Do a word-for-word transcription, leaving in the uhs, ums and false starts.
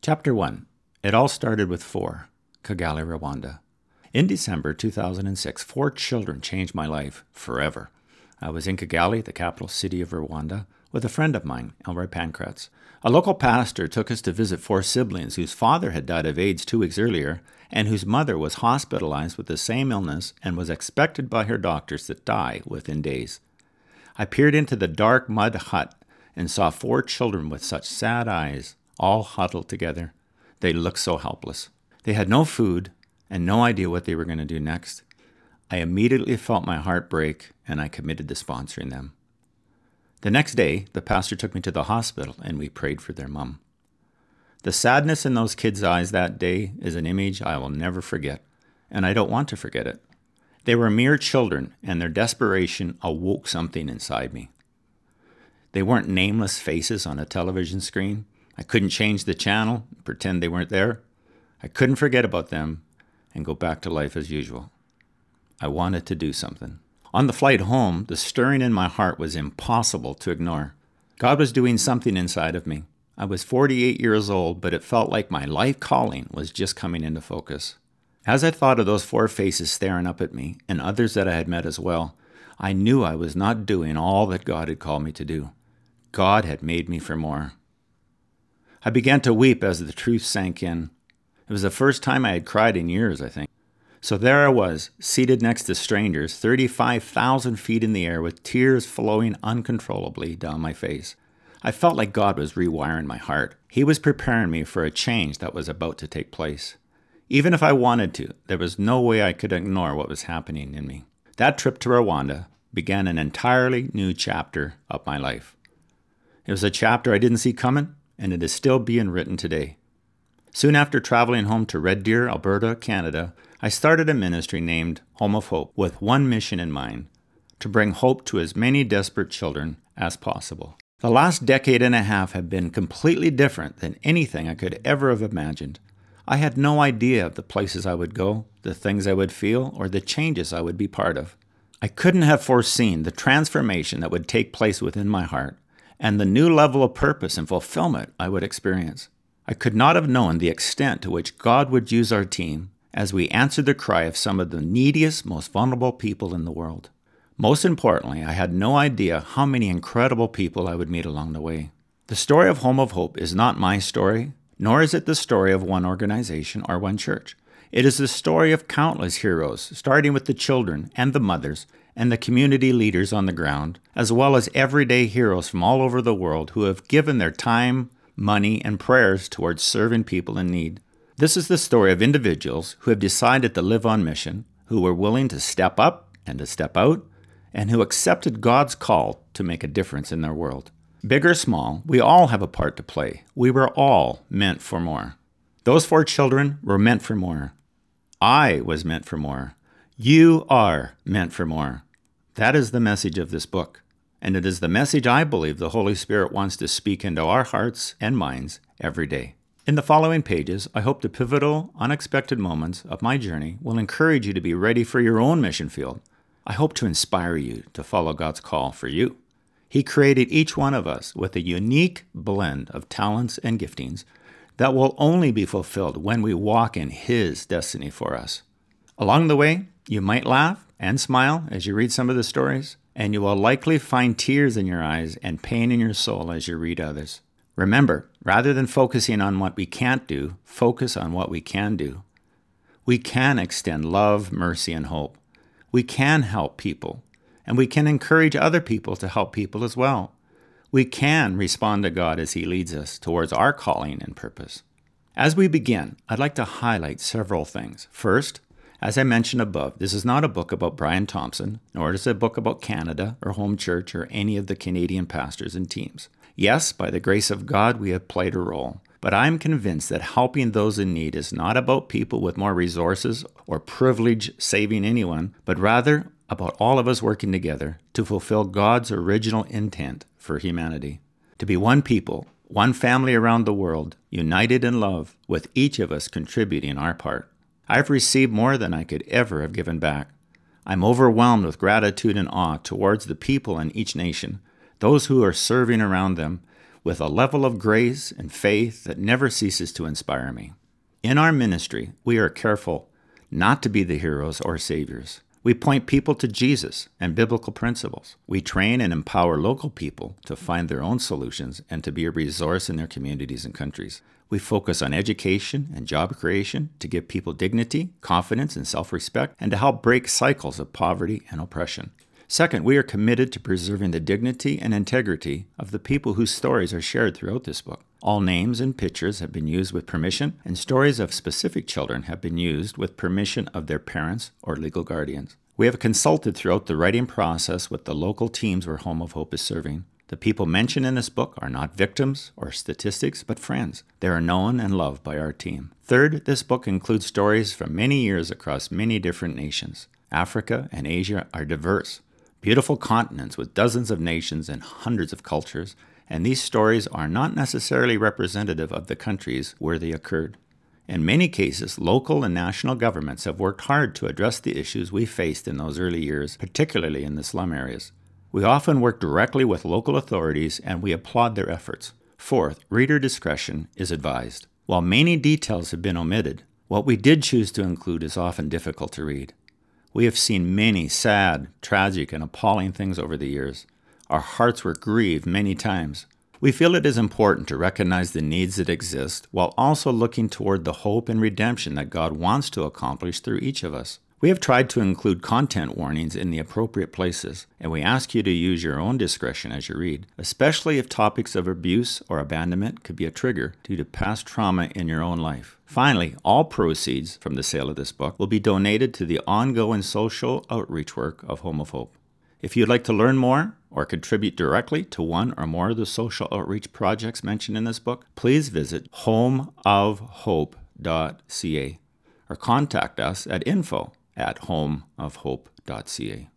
Chapter one. It all started with four. Kigali, Rwanda. In December two thousand six, four children changed my life forever. I was in Kigali, the capital city of Rwanda, with a friend of mine, Elroy Pankratz. A local pastor took us to visit four siblings whose father had died of AIDS two weeks earlier and whose mother was hospitalized with the same illness and was expected by her doctors to die within days. I peered into the dark mud hut and saw four children with such sad eyes, all huddled together. They looked so helpless. They had no food and no idea what they were going to do next. I immediately felt my heart break, and I committed to sponsoring them. The next day, the pastor took me to the hospital, and we prayed for their mom. The sadness in those kids' eyes that day is an image I will never forget, and I don't want to forget it. They were mere children, and their desperation awoke something inside me. They weren't nameless faces on a television screen. I couldn't change the channel, pretend they weren't there. I couldn't forget about them and go back to life as usual. I wanted to do something. On the flight home, the stirring in my heart was impossible to ignore. God was doing something inside of me. I was forty-eight years old, but it felt like my life calling was just coming into focus. As I thought of those four faces staring up at me, and others that I had met as well, I knew I was not doing all that God had called me to do. God had made me for more. I began to weep as the truth sank in. It was the first time I had cried in years, I think. So there I was, seated next to strangers, thirty-five thousand feet in the air with tears flowing uncontrollably down my face. I felt like God was rewiring my heart. He was preparing me for a change that was about to take place. Even if I wanted to, there was no way I could ignore what was happening in me. That trip to Rwanda began an entirely new chapter of my life. It was a chapter I didn't see coming, and it is still being written today. Soon after traveling home to Red Deer, Alberta, Canada, I started a ministry named Home of Hope with one mission in mind, to bring hope to as many desperate children as possible. The last decade and a half have been completely different than anything I could ever have imagined. I had no idea of the places I would go, the things I would feel, or the changes I would be part of. I couldn't have foreseen the transformation that would take place within my heart and the new level of purpose and fulfillment I would experience. I could not have known the extent to which God would use our team as we answered the cry of some of the neediest, most vulnerable people in the world. Most importantly, I had no idea how many incredible people I would meet along the way. The story of Home of Hope is not my story, nor is it the story of one organization or one church. It is the story of countless heroes, starting with the children and the mothers and the community leaders on the ground, as well as everyday heroes from all over the world who have given their time, money, and prayers towards serving people in need. This is the story of individuals who have decided to live on mission, who were willing to step up and to step out, and who accepted God's call to make a difference in their world. Big or small, we all have a part to play. We were all meant for more. Those four children were meant for more. I was meant for more. You are meant for more. That is the message of this book. And it is the message I believe the Holy Spirit wants to speak into our hearts and minds every day. In the following pages, I hope the pivotal, unexpected moments of my journey will encourage you to be ready for your own mission field. I hope to inspire you to follow God's call for you. He created each one of us with a unique blend of talents and giftings that will only be fulfilled when we walk in His destiny for us. Along the way, you might laugh and smile as you read some of the stories, and you will likely find tears in your eyes and pain in your soul as you read others. Remember, rather than focusing on what we can't do, focus on what we can do. We can extend love, mercy, and hope. We can help people, and we can encourage other people to help people as well. We can respond to God as He leads us towards our calling and purpose. As we begin, I'd like to highlight several things. First, as I mentioned above, this is not a book about Brian Thompson, nor is it a book about Canada or Home Church or any of the Canadian pastors and teams. Yes, by the grace of God, we have played a role, but I'm convinced that helping those in need is not about people with more resources or privilege saving anyone, but rather about all of us working together to fulfill God's original intent for humanity. To be one people, one family around the world, united in love, with each of us contributing our part. I've received more than I could ever have given back. I'm overwhelmed with gratitude and awe towards the people in each nation, those who are serving around them, with a level of grace and faith that never ceases to inspire me. In our ministry, we are careful not to be the heroes or saviors. We point people to Jesus and biblical principles. We train and empower local people to find their own solutions and to be a resource in their communities and countries. We focus on education and job creation to give people dignity, confidence, and self-respect, and to help break cycles of poverty and oppression. Second, we are committed to preserving the dignity and integrity of the people whose stories are shared throughout this book. All names and pictures have been used with permission, and stories of specific children have been used with permission of their parents or legal guardians. We have consulted throughout the writing process with the local teams where Home of Hope is serving. The people mentioned in this book are not victims or statistics, but friends. They are known and loved by our team. Third, this book includes stories from many years across many different nations. Africa and Asia are diverse, beautiful continents with dozens of nations and hundreds of cultures, and these stories are not necessarily representative of the countries where they occurred. In many cases, local and national governments have worked hard to address the issues we faced in those early years, particularly in the slum areas. We often work directly with local authorities, and we applaud their efforts. Fourth, reader discretion is advised. While many details have been omitted, what we did choose to include is often difficult to read. We have seen many sad, tragic, and appalling things over the years. Our hearts were grieved many times. We feel it is important to recognize the needs that exist while also looking toward the hope and redemption that God wants to accomplish through each of us. We have tried to include content warnings in the appropriate places, and we ask you to use your own discretion as you read, especially if topics of abuse or abandonment could be a trigger due to past trauma in your own life. Finally, all proceeds from the sale of this book will be donated to the ongoing social outreach work of Home of Hope. If you'd like to learn more or contribute directly to one or more of the social outreach projects mentioned in this book, please visit home of hope dot c a or contact us at info at home of hope dot c a.